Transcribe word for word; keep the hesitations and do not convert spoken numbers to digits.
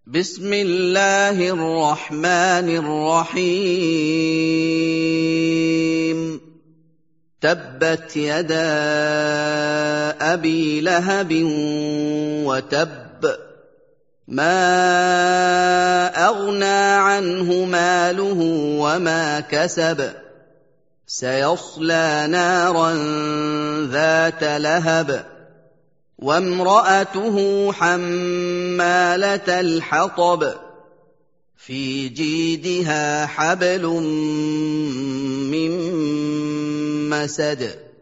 بسم الله الرحمن الرحيم تبت يدا أبي لهب وتب ما أغنى عنه ماله وما كسب سيصلى نارا ذات لهب وامرأته حمالة الحطب في جيدها حبل من مسد